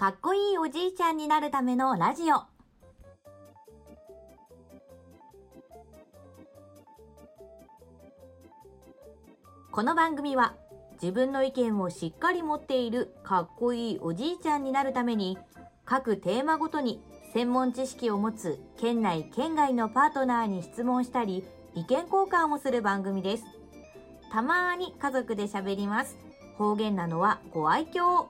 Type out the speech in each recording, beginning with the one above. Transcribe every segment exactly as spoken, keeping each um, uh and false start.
かっこいいおじいちゃんになるためのラジオ。この番組は自分の意見をしっかり持っているかっこいいおじいちゃんになるために、各テーマごとに専門知識を持つ県内県外のパートナーに質問したり意見交換をする番組です。たまーに家族で喋ります。方言なのはご愛嬌。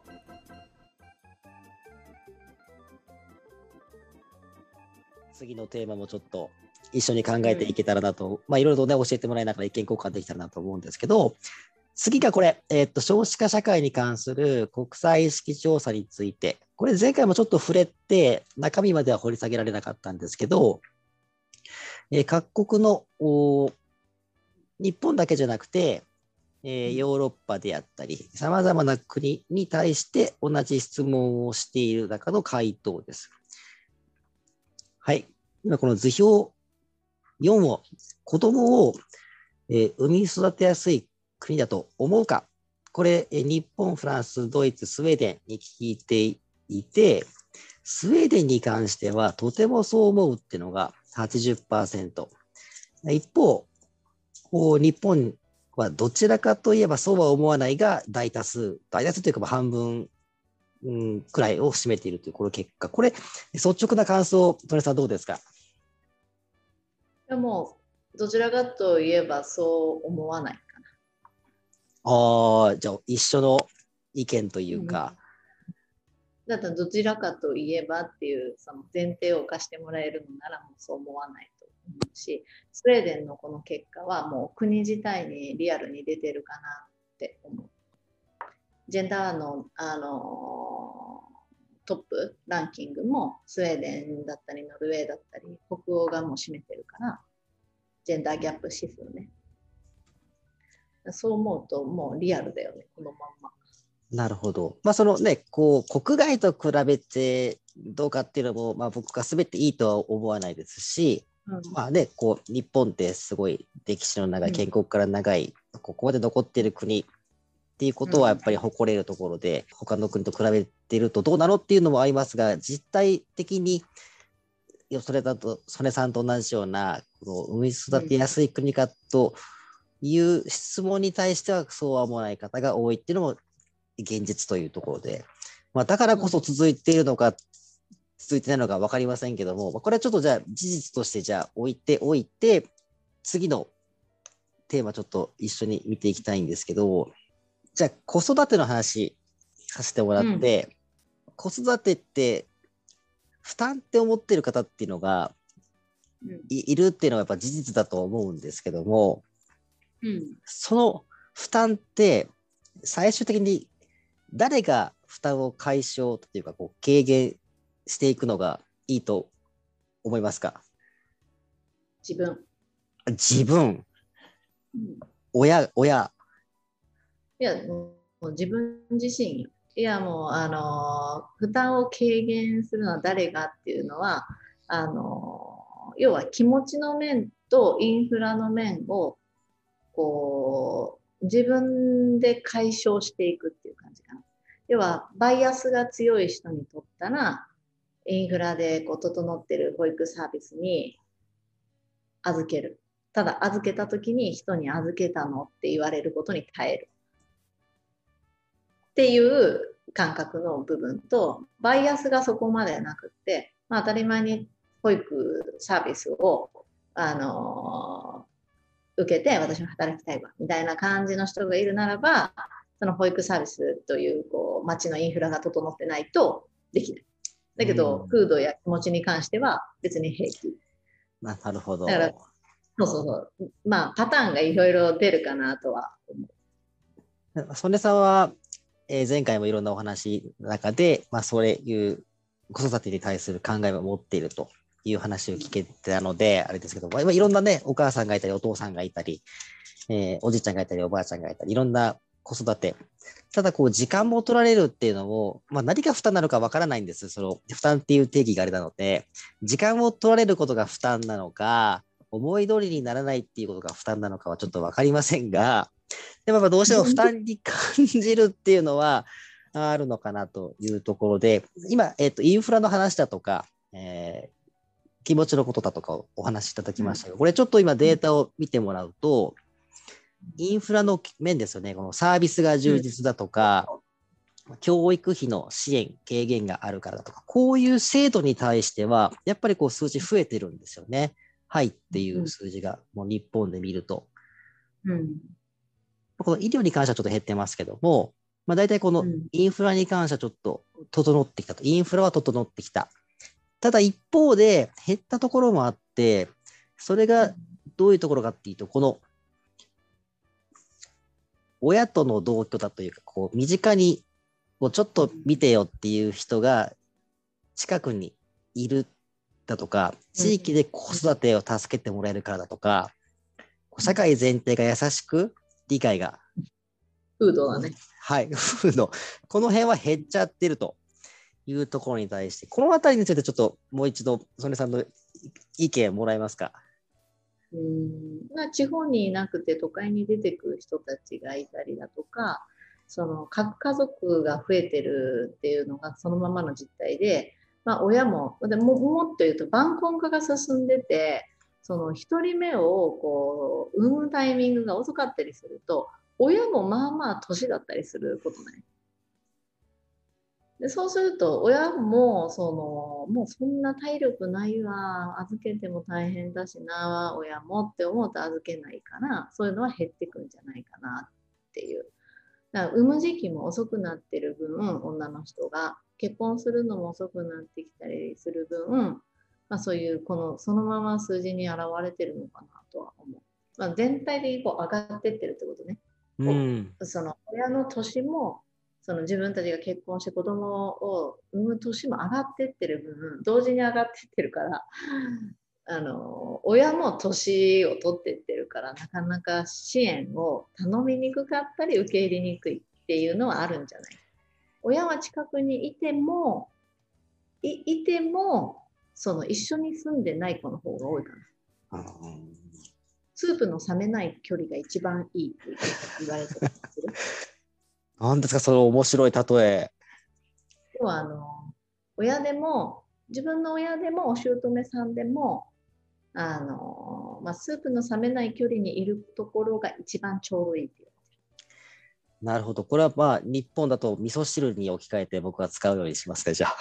次のテーマもちょっと一緒に考えていけたらなと、うん、まあいろいろとね教えてもらいながら意見交換できたらなと思うんですけど、次がこれ、えー、っと少子化社会に関する国際意識調査について、これ前回もちょっと触れて中身までは掘り下げられなかったんですけど、えー、各国の日本だけじゃなくて、えー、ヨーロッパであったりさまざまな国に対して同じ質問をしている中の回答です。はい。今この図表よんを、子供を、えー、産み育てやすい国だと思うか。これ、えー、日本、フランス、ドイツ、スウェーデンに聞いていて、スウェーデンに関してはとてもそう思うっていうのが はちじゅっパーセント。一方、日本はどちらかといえばそうは思わないが大多数、大多数というか半分、うん、くらいを占めているというこの結果。これ、率直な感想、トネさんどうですか？ でもどちらかといえばそう思わないかな。ああ、じゃあ一緒の意見というか。 うん、だったらどちらかといえばっていうその前提を貸してもらえるのならもうそう思わないと思うし、スウェーデンのこの結果はもう国自体にリアルに出てるかなって思う。ジェンダーの、あのー、トップランキングもスウェーデンだったりノルウェーだったり北欧がもう占めてるから、ジェンダーギャップ指数ね。そう思うともうリアルだよね、このまんま。 なるほど。まあそのね、こう国外と比べてどうかっていうのも、まあ、僕が全ていいとは思わないですし、うん、まあね、こう日本ってすごい歴史の長い、建国から長い、うん、ここまで残っている国っていうことはやっぱり誇れるところで、うん、他の国と比べているとどうなのっていうのもありますが、実態的にそれだと曽根さんと同じようなこの産み育てやすい国かという質問に対してはそうは思わない方が多いっていうのも現実というところで、まあ、だからこそ続いているのか、うん、続いてないのか分かりませんけども、これはちょっとじゃあ事実としてじゃあ置いておいて、次のテーマちょっと一緒に見ていきたいんですけど、じゃあ子育ての話させてもらって、うん、子育てって負担って思ってる方っていうのが い,、うん、いるっていうのはやっぱ事実だと思うんですけども、うん、その負担って最終的に誰が負担を解消というかこう軽減していくのがいいと思いますか？ 自分。 自分、うん、親、親。 いや、もう自分自身。いや、もう、あの、負担を軽減するのは誰がっていうのは、あの、要は気持ちの面とインフラの面を、こう、自分で解消していくっていう感じかな。要は、バイアスが強い人にとったら、インフラでこう整ってる保育サービスに預ける。ただ、預けたときに人に預けたのって言われることに耐える。っていう感覚の部分と、バイアスがそこまでなくって、まあ、当たり前に保育サービスを、あのー、受けて私も働きたいわみたいな感じの人がいるならば、その保育サービスという、こう街のインフラが整ってないとできない。だけど、風土や気持ちに関しては別に平気。 なるほど。 だからそうそうそう。まあパターンがいろいろ出るかなとは思う。曽根さんはえー、前回もいろんなお話の中で、まあ、そういう子育てに対する考えを持っているという話を聞けたので、あれですけど、まあ、いろんなね、お母さんがいたり、お父さんがいたり、えー、おじいちゃんがいたり、おばあちゃんがいたり、いろんな子育て。ただ、こう、時間も取られるっていうのも、まあ、何が負担なのかわからないんです。その、負担っていう定義があれなので、時間を取られることが負担なのか、思い通りにならないっていうことが負担なのかはちょっとわかりませんが、でもどうしても負担に感じるっていうのは、 あるのかなというところで、今、えっと、インフラの話だとか、えー気持ちのことだとかをお話しいただきましたが、これちょっと今データを見てもらうと、インフラの面ですよね、このサービスが充実だとか、教育費の支援、軽減があるからだとか、こういう制度に対しては、やっぱりこう数字増えてるんですよね。はいっていう数字が、もう日本で見ると。 うん、 この医療に関してはちょっと減ってますけども、まあ、大体このインフラに関してはちょっと整ってきたと。インフラは整ってきた。ただ一方で減ったところもあって、それがどういうところかっていうと、この親との同居だというか、こう身近にこうちょっと見てよっていう人が近くにいるだとか、地域で子育てを助けてもらえるからだとか、社会全体が優しく理解が。 風土だね。 はい、風土。この辺は減っちゃってるというところに対して、このあたりについてちょっともう一度、曽根さんの意見もらえますか。 うん、まあ、地方にいなくて都会に出てくる人たちがいたりだとか、その核家族が増えてるっていうのがそのままの実態で、まあ、親も、でももっと言うと晩婚化が進んでて、そのひとりめをこう産むタイミングが遅かったりすると、親もまあまあ年だったりすることない。でそうすると親もそのもうそんな体力ないわ、預けても大変だしな、親もって思うと預けないから、そういうのは減ってくんじゃないかなっていう。だから産む時期も遅くなってる分、女の人が結婚するのも遅くなってきたりする分、まあ、そういうこのそのまま数字に現れてるのかなとは思う。まあ、全体でこう上がってってるってことね。 うん、 その親の年もその自分たちが結婚して子供を産む年も上がってってる分、同時に上がってってるから、あの親も年を取ってってるから、なかなか支援を頼みにくかったり受け入れにくいっていうのはあるんじゃない。親は近くにいてもいいてもその一緒に住んでない子の方が多いかな。スープの冷めない距離が一番いいって言われてる。 何ですか、その面白い例え。 要はあの親でも自分の親でもお姑さんでもあの、まあ、スープの冷めない距離にいるところが一番ちょうどいいっていう。 なるほど。これはまあ日本だと味噌汁に置き換えて僕は使うようにしますね、じゃあ。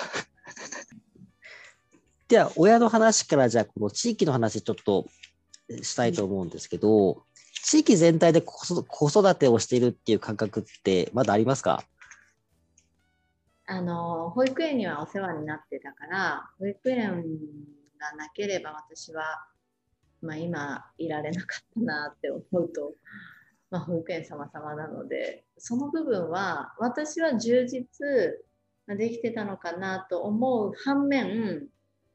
では親の話からじゃあこの地域の話ちょっとしたいと思うんですけど、うん、地域全体で子育てをしているっていう感覚ってまだありますか？ あの保育園にはお世話になってたから、保育園がなければ私は、まあ、今いられなかったなって思うと、まあ、保育園様々なので、その部分は私は充実できてたのかなと思う反面、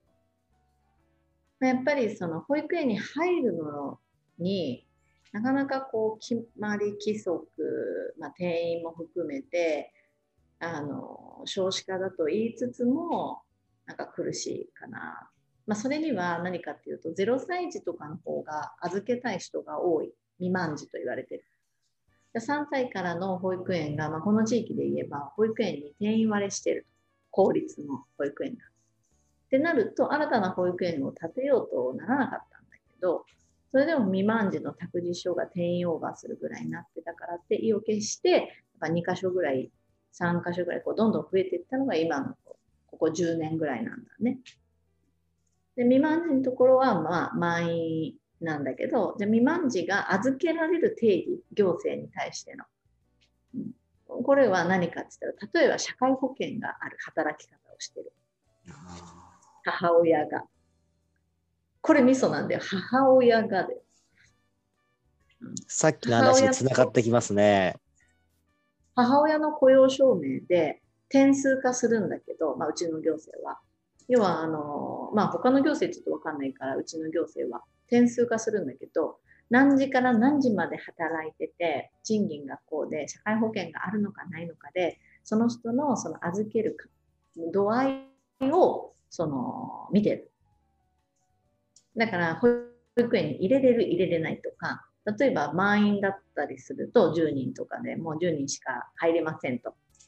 やっぱりその保育園に入るのになかなかこう決まり規則、まあ、定員も含めてあの少子化だと言いつつもなんか苦しいかな。まあ、それには何かっていうとゼロさい児とかの方が預けたい人が多い、未満児と言われてる。さんさいからの保育園が、まあ、この地域で言えば保育園に定員割れしている、公立の保育園が。ってなると新たな保育園を建てようとならなかったんだけど、それでも未満児の託児所が定員オーバーするぐらいになってたからって意を決してやっぱにか所ぐらいさんか所ぐらいこうどんどん増えていったのが今のここじゅうねんぐらいなんだね。で未満児のところはまあ満員なんだけど、じゃ未満児が預けられる定義、行政に対しての、うん、これは何かって言ったら、例えば社会保険がある働き方をしている母親が、これミソなんだよ、母親がで、 うん、さっきの話につながってきますね。 母親の雇用証明で点数化するんだけど、まあ、うちの行政は要はあの、まあ、他の行政ちょっと分かんないからうちの行政は点数化するんだけど、何時から何時まで働いてて賃金がこうで社会保険があるのかないのかでその人のその預ける度合いをその見てる。だから保育園に入れれる入れれないとか、例えば満員だったりするとじゅうにんとかでもうじゅうにんしか入れませんと。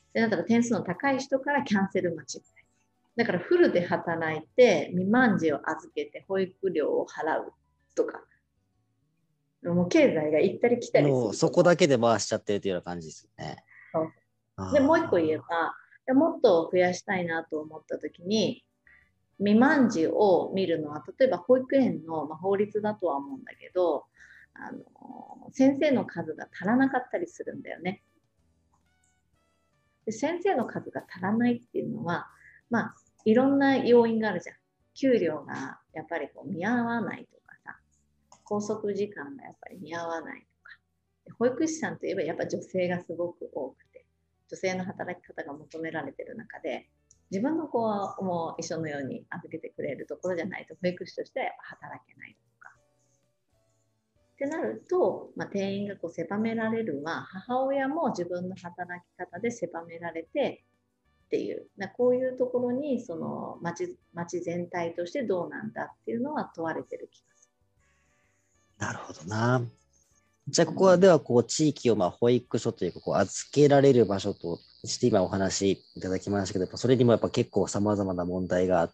で、なんだか点数の高い人からキャンセル待ちみたいな。だからフルで働いて未満児を預けて保育料を払うとか、もう経済が行ったり来たりする。 もうそこだけで回しちゃってるというような感じですよね。 そうで、もう一個言えば、もっと増やしたいなと思ったときに、未満児を見るのは、例えば保育園の、まあ、法律だとは思うんだけど、あの先生の数が足らなかったりするんだよね。で、先生の数が足らないっていうのは、まあ、いろんな要因があるじゃん。給料がやっぱりこう見合わないとかさ、拘束時間がやっぱり見合わないとか。保育士さんといえばやっぱ女性がすごく多くて、女性の働き方が求められている中で、自分の子をもう一緒のように預けてくれるところじゃないと保育士としてはやっぱ働けないとか。ってなると、まあ、定員がこう狭められるは、母親も自分の働き方で狭められてっていう、こういうところにその 町, 町全体としてどうなんだっていうのは問われてる気がする。なるほどな。じゃあここはではこう地域をまあ保育所というかこう預けられる場所として今お話いただきましたけど、それにもやっぱ結構様々な問題があって、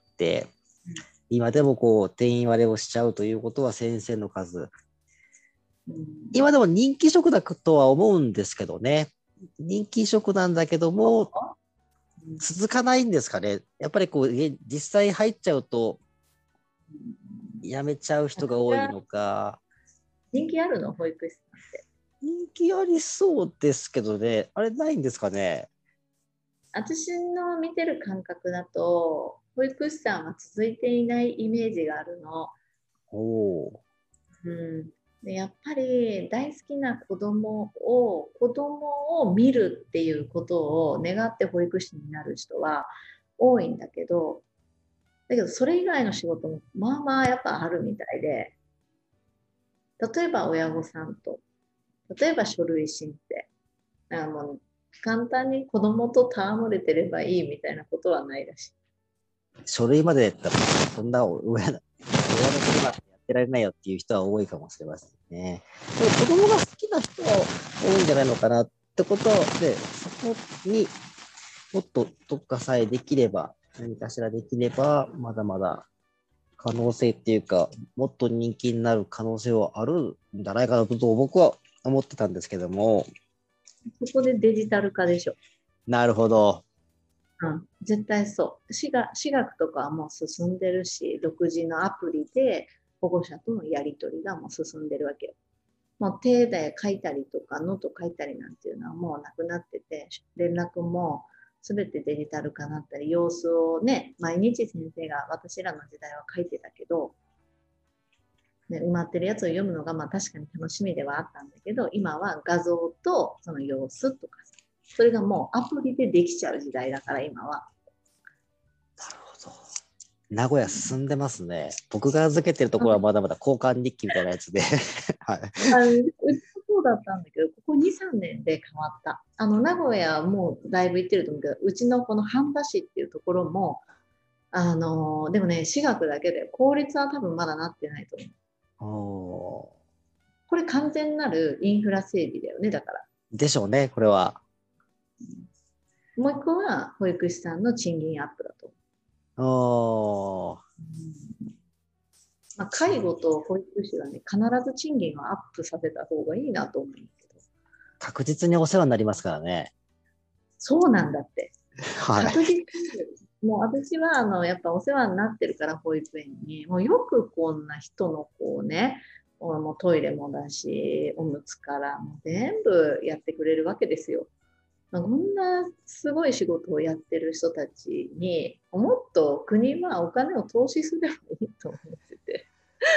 うん、今でもこう定員割れをしちゃうということは先生の数、うん、今でも人気職だとは思うんですけどね、人気職なんだけども続かないんですかね。やっぱりこう実際入っちゃうと辞めちゃう人が多いのか。 人気あるの？保育士さんって。 人気ありそうですけどね。あれないんですかね。 私の見てる感覚だと、保育士さんは続いていないイメージがあるの。 おー。 うん。で、やっぱり大好きな子供を、子供を見るっていうことを願って保育士になる人は多いんだけど、だけどそれ以外の仕事もまあまあやっぱあるみたいで、例えば親御さんと、例えば書類審定、あの簡単に子供と戯れてればいいみたいなことはないらしい。 書類までやったらそんな親の親のことなんてやってられないよっていう人は多いかもしれませんね。でも子供が好きな人は多いんじゃないのかなってことで、そこにもっと特化さえできれば、何かしらできれば、まだまだ可能性っていうか、もっと人気になる可能性はあるんじゃないかなと僕は思ってたんですけども。 そこでデジタル化でしょ。 なるほど。 うん、絶対そう。私学、私学とかはもう進んでるし、独自のアプリで保護者とのやり取りがもう進んでるわけよ。もう手で書いたりとか、ノート書いたりなんていうのはもうなくなってて、連絡もすべてデジタル化になったり、様子をね、毎日先生が私らの時代は書いてたけど、ね、埋まってるやつを読むのがまあ確かに楽しみではあったんだけど、今は画像とその様子とか、それがもうアプリでできちゃう時代だから今は。 なるほど。名古屋進んでますね。僕が預けてるところはまだまだ交換日記みたいなやつで。はい。 あうちもそうだったんだけど、ここに、さんねんで変わった。あの名古屋はもうだいぶ行ってると思うけど、うちのこの半田市っていうところも、あのでもね、私学だけで、公立は多分まだなってないと思う。 おこれ完全なるインフラ整備だよね、だから。 でしょうね、これは。 もう一個は保育士さんの賃金アップだと思う。 おまあ、介護と保育士はね、必ず賃金をアップさせた方がいいなと思うんだけど。 確実にお世話になりますからね。 そうなんだって。 はい、 確実に。もう私はあのやっぱお世話になってるから保育園に、もうよくこんな人の子をね、もうトイレもだし、おむつからもう全部やってくれるわけですよ。まあ、こんなすごい仕事をやってる人たちにもっと国はお金を投資すればいいと思ってて。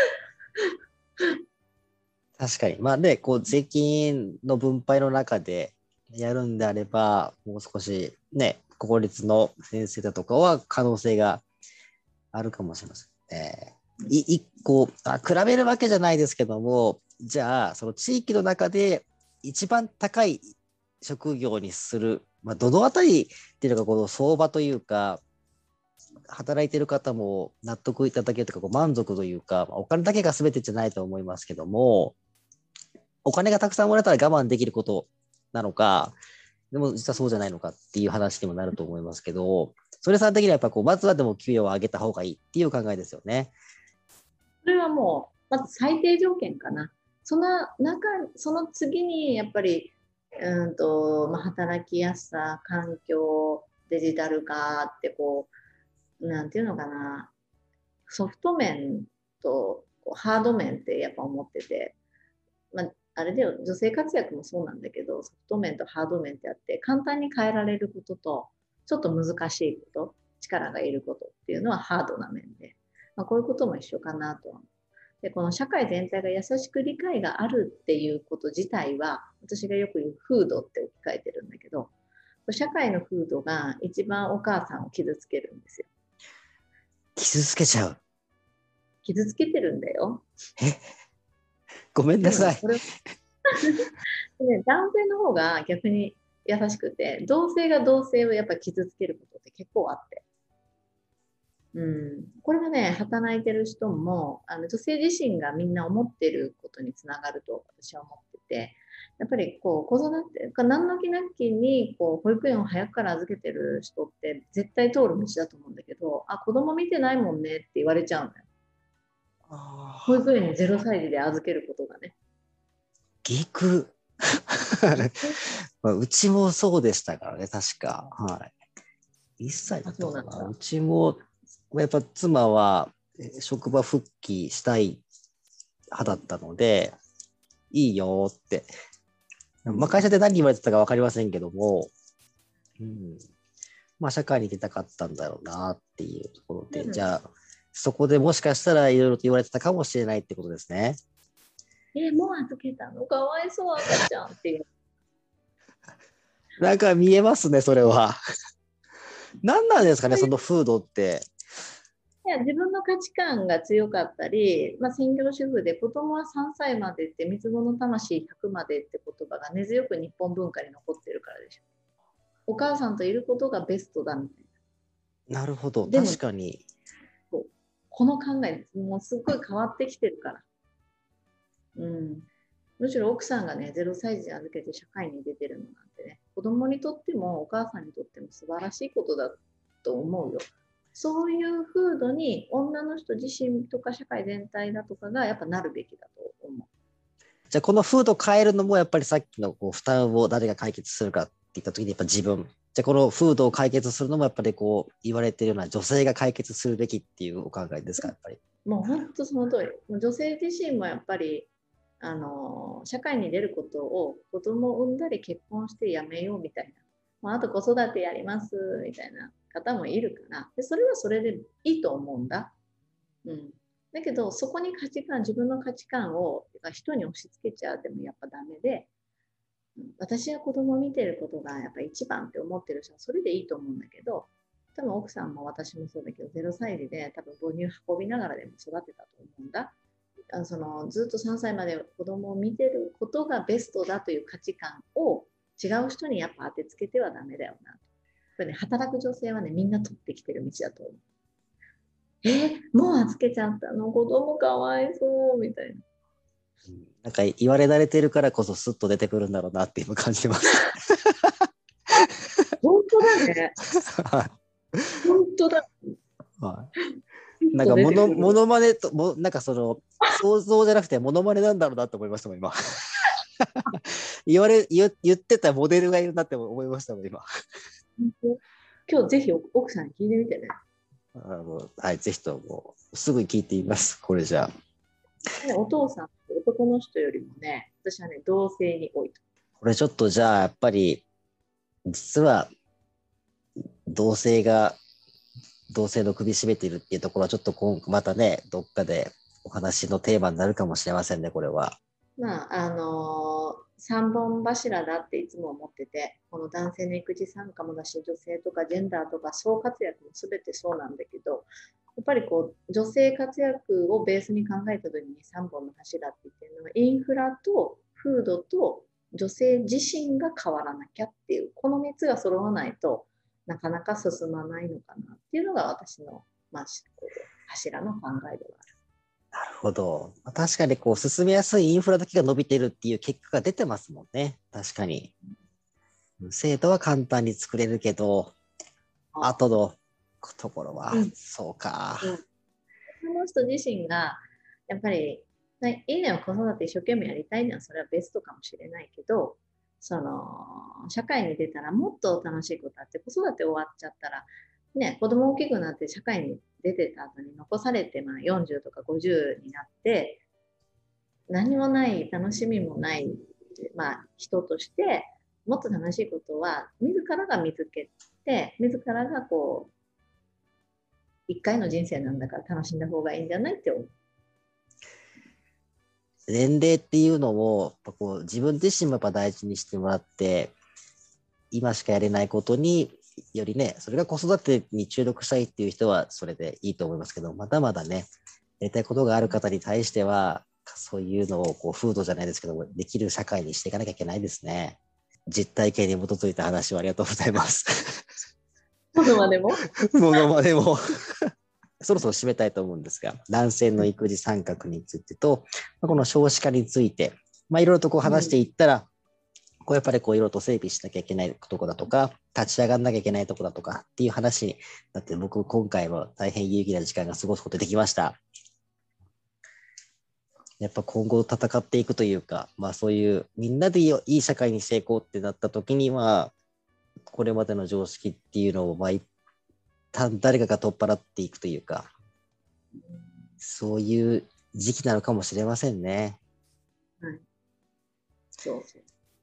確かに。まあね、こう税金の分配の中でやるんであれば、もう少しね、公立の先生だとかは可能性があるかもしれませんね。い一個あ、比べるわけじゃないですけども、じゃあ、その地域の中で一番高い職業にする、まあ、どのあたりっていうのがこの相場というか、働いている方も納得いただけるというか、こう満足というか、お金だけが全てじゃないと思いますけども、お金がたくさんもらえたら我慢できることなのか、 でも実はそうじゃないのかっていう話にもなると思いますけど、それさん的にはやっぱこうまずはでも給与を上げた方がいいっていう考えですよね。 それはもうまず最低条件かな。その中、その次にやっぱりうんと、まあ、働きやすさ、環境、デジタル化ってこうなんていうのかな、ソフト面とこうハード面ってやっぱ思ってて、まあ、あれだよ、女性活躍もそうなんだけど、ソフト面とハード面ってあって、簡単に変えられることと、ちょっと難しいこと、力がいることっていうのはハードな面で、まあ、こういうことも一緒かなと。で、この社会全体が優しく理解があるっていうこと自体は、私がよく言う風土って置き換えてるんだけど、社会の風土が一番お母さんを傷つけるんですよ。 傷つけちゃう。 傷つけてるんだよ。 え、ごめんなさい。 これね、男性の方が逆に優しくて、同性が同性をやっぱ傷つけることって結構あって。うん、これはね、働いてる人もあの女性自身がみんな思ってることにつながると私は思ってて、やっぱりこう子育て、何の気なきにこう保育園を早くから預けてる人って絶対通る道だと思うんだけど、あ、子供見てないもんねって言われちゃうのよ。保育園にゼロさい児で預けることがね。 逆。まあ、うちもそうでしたからね、確か。はい。いっさいだったかな。うちも、やっぱ妻は職場復帰したい派だったので、いいよって。まあ、会社で何言われてたか分かりませんけども、うん、まあ、社会に出たかったんだろうなっていうところで、うん、じゃあ、そこでもしかしたらいろいろと言われてたかもしれないってことですね。 え、もう預けたの？かわいそう赤ちゃんっていう。 なんか見えますね、それは。何なんですかね、その風土って。 いや、自分の価値観が強かったり、まあ、専業主婦で子供はさんさいまでって三つ子の魂ひゃくまでって言葉が根強く日本文化に残ってるからでしょ。お母さんといることがベストだみたいな。なるほど、確かに。 この考え、もうすっごい変わってきてるから。うん。むしろ奥さんがね、ゼロさい児預けて社会に出てるのなんてね、子供にとってもお母さんにとっても素晴らしいことだと思うよ。そういう風土に女の人自身とか社会全体だとかがやっぱなるべきだと思う。 じゃあこの風土を変えるのもやっぱりさっきのこう負担を誰が解決するかって言った時にやっぱ自分。じゃあこの風土を解決するのもやっぱりこう言われているような女性が解決するべきっていうお考えですか、やっぱり。 もう本当その通り。女性自身もやっぱりあの社会に出ることを子供を産んだり結婚してやめようみたいな、まあ、あと子育てやりますみたいな方もいるからでそれはそれでいいと思うんだ、うん、だけどそこに価値観自分の価値観を人に押し付けちゃうでもやっぱダメで、私は子供を見てることがやっぱ一番って思ってる人はそれでいいと思うんだけど、多分奥さんも私もそうだけどゼロさい児で多分母乳運びながらでも育てたと思うんだ。あそのずっとさんさいまで子供を見てることがベストだという価値観を違う人にやっぱ当てつけてはダメだよな。これね、働く女性はね、みんな取ってきてる道だと思う。えー、もう預けちゃったの？子供かわいそうみたいな。 なんか言われ慣れてるからこそスッと出てくるんだろうなって今感じてます。 本当だね。本当だ。 はい、なんかモノ、モノマネともなんかその想像じゃなくてモノマネなんだろうなと思いましたもん今。言われ 言, 言ってたモデルがいるなって思いましたもん今。 今日ぜひ奥さんに聞いてみてね。 あのはい、ぜひともすぐ聞いてみます。これじゃあ。 お父さん男の人よりもね、私はね同性に多いと。 これちょっとじゃあやっぱり実は同性が同性の首絞めているっていうところはちょっと今またねどっかでお話のテーマになるかもしれませんね、これは。 まああのー、さんぼん柱だっていつも思ってて、この男性の育児参加もだし女性とかジェンダーとか総活躍も全てそうなんだけど、やっぱりこう女性活躍をベースに考えた時にさんぼんの柱って言ってるのはインフラと風土と女性自身が変わらなきゃっていう、このみっつが揃わないとなかなか進まないのかなっていうのが私の、まあ、柱の考えではある。 なるほど。確かにこう進めやすいインフラだけが伸びてるっていう結果が出てますもんね。確かに。 制度は簡単に作れるけど、 あ後のところは、 うんそうか。 うんその人自身がやっぱり、ね、いいねは子育て一生懸命やりたいのはそれはベストかもしれないけど、その社会に出たらもっと楽しいことあって、子育て終わっちゃったら、ね、子供大きくなって社会に出てた後に残されて、まあ、よんじゅうとかごじゅうになって何もない楽しみもない、まあ、人としてもっと楽しいことは自らが見つけて、自らがこう一回の人生なんだから楽しんだ方がいいんじゃないって思う。 年齢っていうのをやっぱこう自分自身もやっぱ大事にしてもらって、今しかやれないことによりね、それが子育てに注力したいっていう人はそれでいいと思いますけど、まだまだね、やりたいことがある方に対しては、そういうのをこう風土じゃないですけども、できる社会にしていかなきゃいけないですね。実体験に基づいた話をありがとうございます。 ものまでもものまでもそろそろ締めたいと思うんですが、男性の育児参画についてと、まあ、この少子化について、まあ、いろいろとこう話していったら、うん、こうやっぱりこういろいろと整備しなきゃいけないところだとか、立ち上がんなきゃいけないところだとかっていう話になって、僕今回は大変有意義な時間が過ごすことができました。やっぱ今後戦っていくというか、まあそういうみんなでいい社会に成功ってなった時には、これまでの常識っていうのを、まあ、一旦誰かが取っ払っていくというか、そういう時期なのかもしれませんね。 はい。そうそう。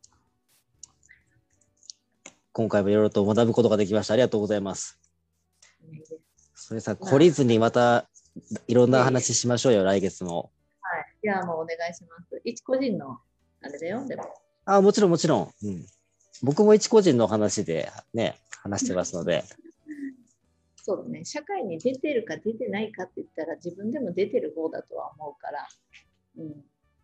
今回もいろいろと学ぶことができました。ありがとうございます。それさ、懲りずにまたいろんな話しましょうよ、来月も。 はい。じゃあもうお願いします。一個人のあれだよ、でも。 あ、もちろんもちろん。うん、僕も一個人の話でね、話してますので。 そうだね。社会に出てるか出てないかって言ったら自分でも出てる方だとは思うから。うん。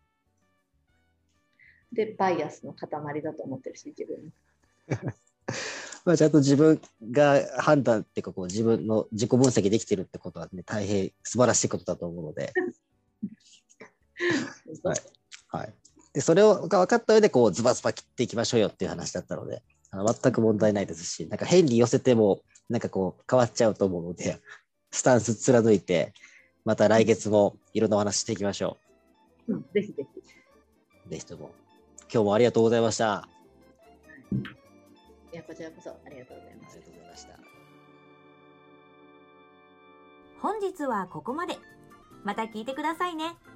で、バイアスの塊だと思ってるし、自分。 まあちゃんと自分が判断っていうかこう自分の自己分析できてるってことはね、大変素晴らしいことだと思うので。はい。はい。で、それをが分かった上でこうズバズバ切っていきましょうよっていう話だったので、あの全く問題ないですし、なんか変に寄せてもなんかこう変わっちゃうと思うので、スタンス貫いて、また来月もいろんなお話していきましょう。うん、ぜひぜひ。ぜひとも。今日もありがとうございました。 いや、こちらこそありがとうございます。 ありがとうございました。 本日はここまで。また聞いてくださいね。